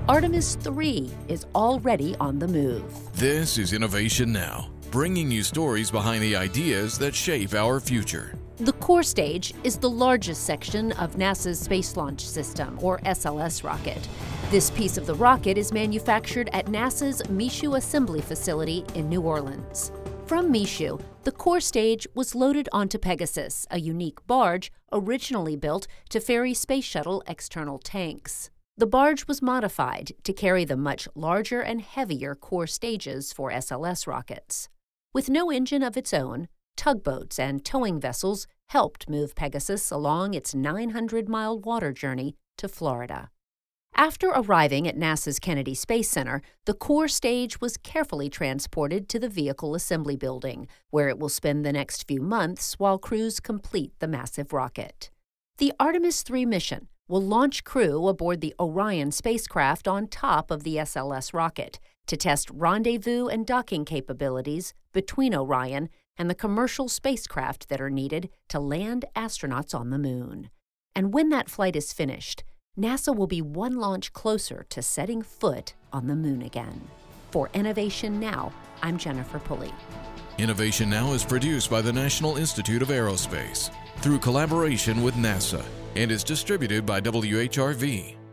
Artemis 3 is already on the move. This is Innovation Now, bringing you stories behind the ideas that shape our future. The core stage is the largest section of NASA's Space Launch System, or SLS rocket. This piece of the rocket is manufactured at NASA's Michoud Assembly Facility in New Orleans. From Michoud, the core stage was loaded onto Pegasus, a unique barge originally built to ferry Space Shuttle external tanks. The barge was modified to carry the much larger and heavier core stages for SLS rockets. With no engine of its own, tugboats and towing vessels helped move Pegasus along its 900-mile water journey to Florida. After arriving at NASA's Kennedy Space Center, the core stage was carefully transported to the Vehicle Assembly Building, where it will spend the next few months while crews complete the massive rocket. The Artemis 3 mission will launch crew aboard the Orion spacecraft on top of the SLS rocket to test rendezvous and docking capabilities between Orion and the commercial spacecraft that are needed to land astronauts on the moon. And when that flight is finished, NASA will be one launch closer to setting foot on the moon again. For Innovation Now, I'm Jennifer Pulley. Innovation Now is produced by the National Institute of Aerospace through collaboration with NASA and is distributed by WHRV.